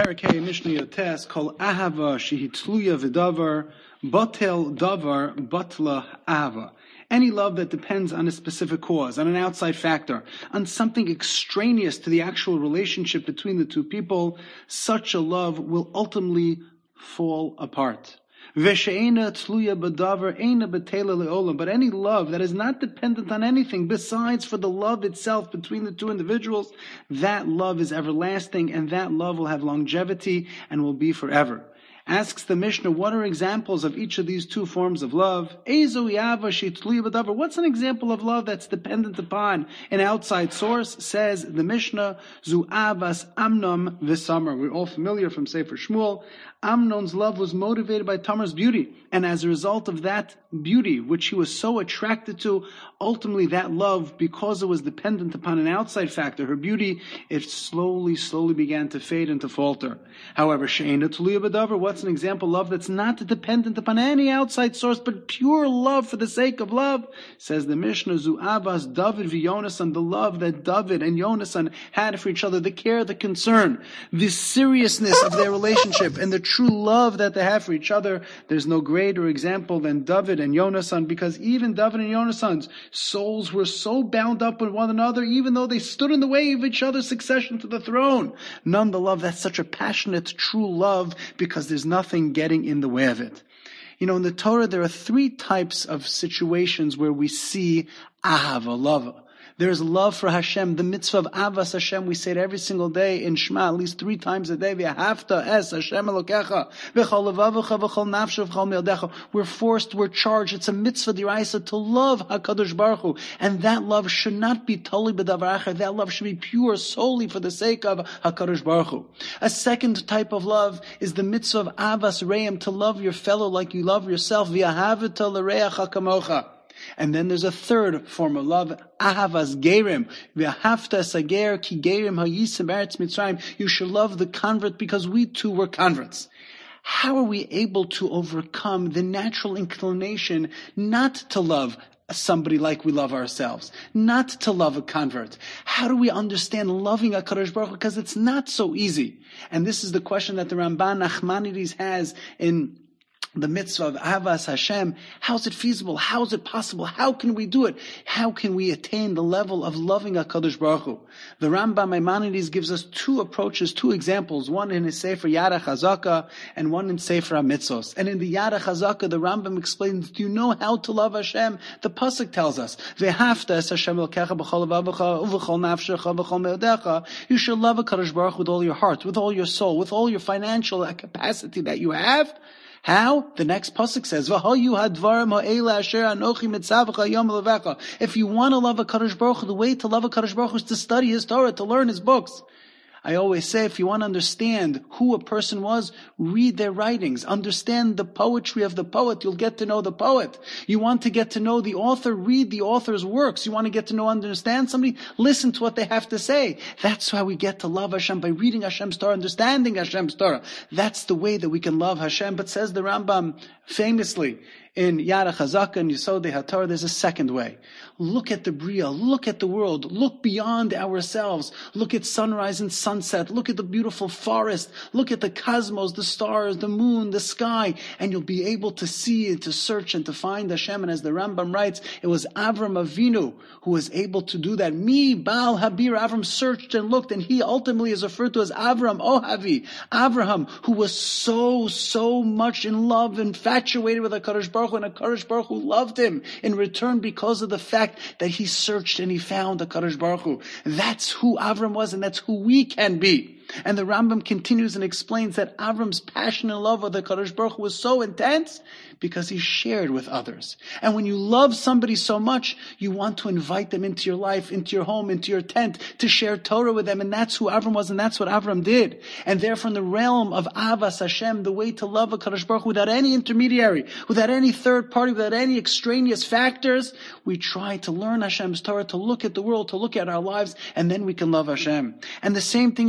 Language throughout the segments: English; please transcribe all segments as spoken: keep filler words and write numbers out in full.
Parak Hey Mishnah Yotes Kol Ahava Shehitluya V'Davar Batel Davar Batla Ahava. Any love that depends on a specific cause, on an outside factor, on something extraneous to the actual relationship between the two people, such a love will ultimately fall apart. But any love that is not dependent on anything besides for the love itself between the two individuals, that love is everlasting, and that love will have longevity and will be forever. Asks the Mishnah, what are examples of each of these two forms of love? What's an example of love that's dependent upon an outside source? Says the Mishnah, Zu avas Amnon v'Samar. We're all familiar from Sefer Shmuel. Amnon's love was motivated by Tamar's beauty, and as a result of that beauty, which he was so attracted to, ultimately that love, because it was dependent upon an outside factor, her beauty, it slowly, slowly began to fade and to falter. However, She'ena Tuluya B'Davar, what's an example of love that's not dependent upon any outside source, but pure love for the sake of love? Says the Mishnah, Zu Avas David v'Yonasan, the love that David and Yonasan had for each other, the care, the concern, the seriousness of their relationship, and the true love that they have for each other. There's no greater example than David and Yonasan, because even David and Yonasan's souls were so bound up with one another, even though they stood in the way of each other's succession to the throne. None the love, that's such a passionate, true love, because there's nothing getting in the way of it. You know, in the Torah, there are three types of situations where we see ahava, love. There's love for Hashem, the mitzvah of Avas Hashem. We say it every single day in Shema, at least three times a day. V'ahavta es Hashem Elokecha v'chol levavecha v'chol nafshecha v'chol me'odecha. We're forced, we're charged. It's a mitzvah d'oraisa to love HaKadosh Baruch Hu, and that love should not be totally b'davar acher. That love should be pure solely for the sake of HaKadosh Baruch Hu. A second type of love is the mitzvah of Avas Reim, to love your fellow like you love yourself. V'ahavta l'reacha kamocha. And then there's a third form of love, ahavas gerim, v'ahavta sager ki gerim hayisim eretz Mitzrayim. You should love the convert because we too were converts. How are we able to overcome the natural inclination not to love somebody like we love ourselves, not to love a convert? How do we understand loving HaKadosh Baruch Hu? Because it's not so easy. And this is the question that the Ramban Nachmanides has in the mitzvah of Avas Hashem. How is it feasible? How is it possible? How can we do it? How can we attain the level of loving HaKadosh Baruch Hu? The Rambam Maimonides gives us two approaches, two examples, one in his Sefer Yad HaChazaka and one in Sefer HaMitzvos. And in the Yad HaChazaka, the Rambam explains, do you know how to love Hashem? The Pasuk tells us, V'hafta es Hashem Elokecha b'chol levavecha u'v'chol nafshecha v'chol me'odecha. You should love HaKadosh Baruch Hu with all your heart, with all your soul, with all your financial capacity that you have. How? The next pasuk says, if you want to love HaKadosh Baruch Hu, the way to love HaKadosh Baruch Hu is to study His Torah, to learn His books. I always say, if you want to understand who a person was, read their writings. Understand the poetry of the poet. You'll get to know the poet. You want to get to know the author, read the author's works. You want to get to know, understand somebody, listen to what they have to say. That's how we get to love Hashem, by reading Hashem's Torah, understanding Hashem's Torah. That's the way that we can love Hashem. But says the Rambam famously in Yad HaChazaka and Yesodei HaTorah, there's a second way. Look at the Bria, look at the world, look beyond ourselves, look at sunrise and sunset, look at the beautiful forest, look at the cosmos, the stars, the moon, the sky, and you'll be able to see and to search and to find Hashem. And as the Rambam writes, it was Avram Avinu who was able to do that. Mi Baal Habir, Avram searched and looked, and he ultimately is referred to as Avram Ohavi, Avraham, who was so, so much in love, infatuated with HaKadosh Baruch Hu, and HaKadosh Baruch Hu loved him in return because of the fact that he searched and he found HaKadosh Baruch Hu. That's who Avram was, and that's who we can be. And the Rambam continues and explains that Avram's passion and love of the HaKadosh Baruch Hu was so intense because he shared with others. And when you love somebody so much, you want to invite them into your life, into your home, into your tent, to share Torah with them. And that's who Avram was, and that's what Avram did. And therefore, in the realm of Avas Hashem, the way to love HaKadosh Baruch Hu without any intermediary, without any third party, without any extraneous factors, we try to learn Hashem's Torah, to look at the world, to look at our lives, and then we can love Hashem. And the same thing is true in the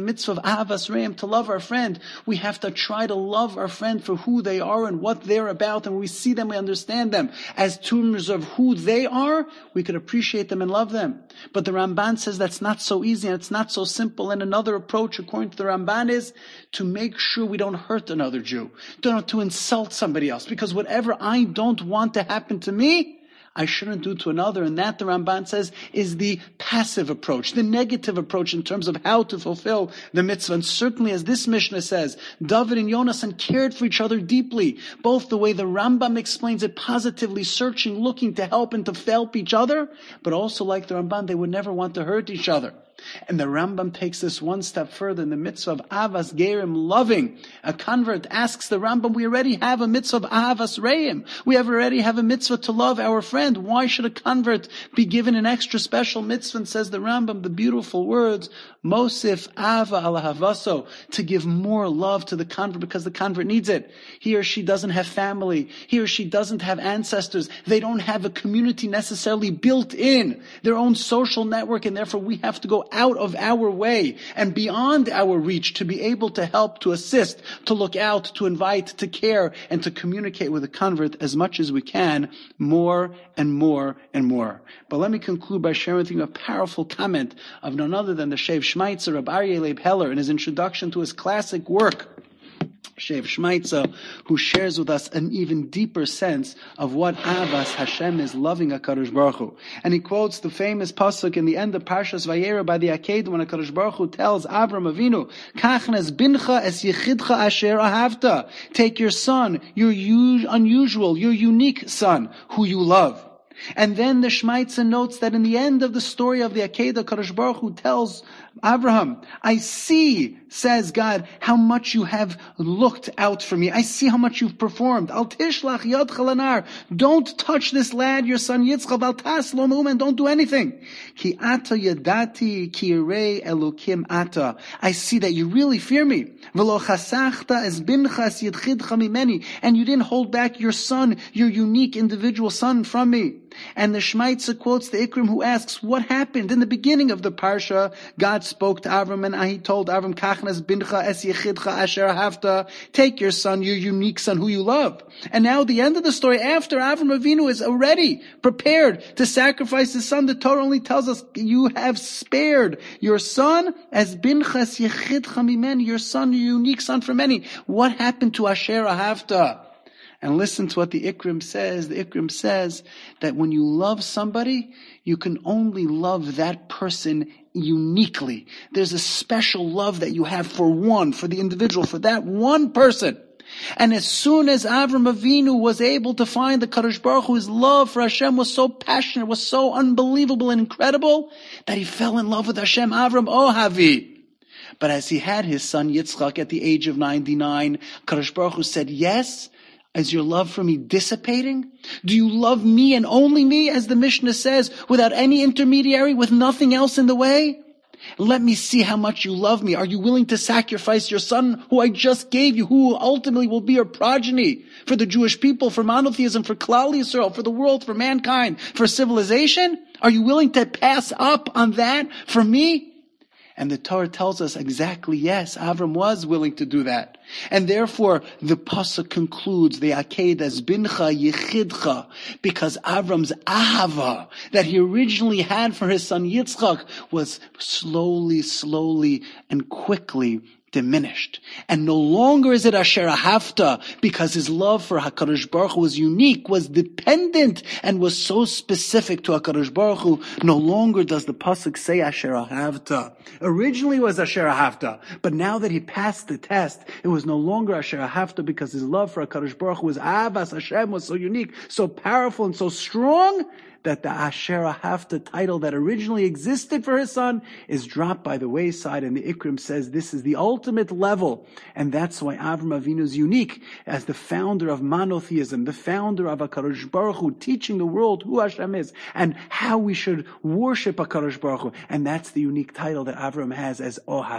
mitzvah of Ahavas Reim, to love our friend, we have to try to love our friend for who they are and what they're about. And when we see them, we understand them as terms of who they are, we could appreciate them and love them. But the Ramban says that's not so easy and it's not so simple. And another approach, according to the Ramban, is to make sure we don't hurt another Jew, to, to insult somebody else. Because whatever I don't want to happen to me, I shouldn't do to another. And that, the Ramban says, is the passive approach, the negative approach in terms of how to fulfill the mitzvah. And certainly, as this Mishnah says, David and Yonasan cared for each other deeply, both the way the Rambam explains it positively, searching, looking to help and to help each other, but also like the Ramban, they would never want to hurt each other. And the Rambam takes this one step further in the mitzvah of Avas Gerim, loving. A convert asks the Rambam, we already have a mitzvah of Avas Reim. We have already have a mitzvah to love our friend. Why should a convert be given an extra special mitzvah? And says the Rambam, the beautiful words, Mosif Ava ala Havaso, to give more love to the convert because the convert needs it. He or she doesn't have family. He or she doesn't have ancestors. They don't have a community necessarily built in, their own social network, and therefore we have to go out of our way and beyond our reach to be able to help, to assist, to look out, to invite, to care, and to communicate with the convert as much as we can, more and more and more. But let me conclude by sharing with you a powerful comment of none other than the Shev Shmaitzer, Rabbi Aryeh Leib Heller, in his introduction to his classic work, Shev Shmaitzer, who shares with us an even deeper sense of what Avas Hashem is, loving HaKadosh Baruch Hu. And he quotes the famous pasuk in the end of Parshas Vayera by the Akedah when HaKadosh Baruch Hu tells Avram Avinu, Kachnes bincha es yichidcha asher ahavta. Take your son, your unusual, your unique son, who you love. And then the Shmaitzer notes that in the end of the story of the Akedah, Kadosh Baruch Hu tells Abraham, I see, says God, how much you have looked out for me. I see how much you've performed. Al tishlach yad chalanar. Don't touch this lad, your son Yitzchak. Al tas lo me'um, and don't do anything. Ki ata yadati ki yirei elokim ata. I see that you really fear me. V'lo chasachta es bincha es yidchidcha mimeni. And you didn't hold back your son, your unique individual son, from me. And the Shmaitzer quotes the Ikrim, who asks, what happened? In the beginning of the Parsha, God spoke to Avram and he told Avram, Kachnas bincha es yechidcha asher hafta. Take your son, your unique son who you love. And now the end of the story, after Avram Avinu is already prepared to sacrifice his son, the Torah only tells us, you have spared your son as bincha es yechidcha mimeni, your son, your unique son from many. What happened to asher hafta? And listen to what the Ikrim says. The Ikrim says that when you love somebody, you can only love that person uniquely. There's a special love that you have for one, for the individual, for that one person. And as soon as Avram Avinu was able to find the Kadosh Baruch Hu, his love for Hashem was so passionate, was so unbelievable and incredible, that he fell in love with Hashem, Avram Ohavi. But as he had his son Yitzchak at the age of ninety-nine, Kadosh Baruch Hu said, yes, is your love for me dissipating? Do you love me and only me, as the Mishnah says, without any intermediary, with nothing else in the way? Let me see how much you love me. Are you willing to sacrifice your son, who I just gave you, who ultimately will be your progeny for the Jewish people, for monotheism, for Klal Yisrael, for the world, for mankind, for civilization? Are you willing to pass up on that for me? And the Torah tells us exactly, yes, Avram was willing to do that. And therefore, the pasuk concludes, the Akedah, bincha yechidcha, because Avram's ahava that he originally had for his son Yitzchak was slowly, slowly, and quickly diminished. And no longer is it asher ahavta, because his love for HaKadosh Baruch Hu was unique, was dependent, and was so specific to HaKadosh Baruch Hu. No longer does the pasuk say asher ahavta. Originally it was asher ahavta, but now that he passed the test, it was no longer asher ahavta, because his love for HaKadosh Baruch Hu was Avas Hashem, was so unique, so powerful, and so strong, that the Asher Ahavta title that originally existed for his son is dropped by the wayside. And the Ikrim says this is the ultimate level. And that's why Avram Avinu is unique as the founder of monotheism, the founder of HaKadosh Baruch Hu, teaching the world who Hashem is and how we should worship HaKadosh Baruch Hu. And that's the unique title that Avram has as Ohavi.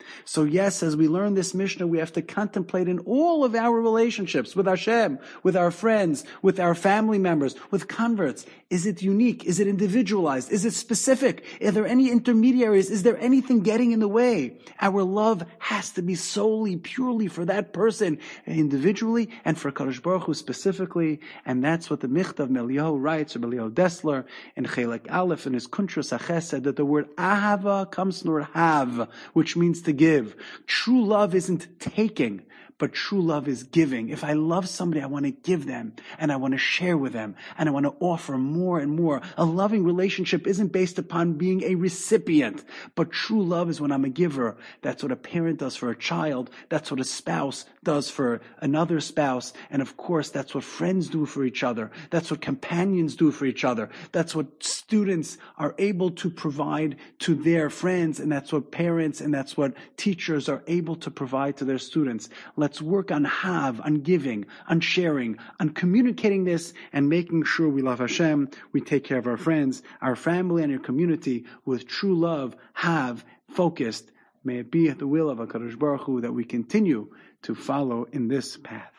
So yes, as we learn this Mishnah, we have to contemplate in all of our relationships with Hashem, with our friends, with our family members, with converts. Is it unique? Is it individualized? Is it specific? Are there any intermediaries? Is there anything getting in the way? Our love has to be solely, purely for that person individually and for Kadosh Baruch Hu specifically. And that's what the Michtav Meliyahu writes, or Meliyahu Dessler, in Chelek Aleph, in his Kuntras HaChesed, that the word Ahava comes from the word Hav, which means to give. True love isn't taking, but true love is giving. If I love somebody, I want to give them, and I want to share with them, and I want to offer more and more. A loving relationship isn't based upon being a recipient, but true love is when I'm a giver. That's what a parent does for a child. That's what a spouse does for another spouse. And of course, that's what friends do for each other. That's what companions do for each other. That's what students are able to provide to their friends, and that's what parents and that's what teachers are able to provide to their students. Let's work on have, on giving, on sharing, on communicating this, and making sure we love Hashem, we take care of our friends, our family, and our community with true love, have, focused. May it be the will of HaKadosh Baruch Hu that we continue to follow in this path.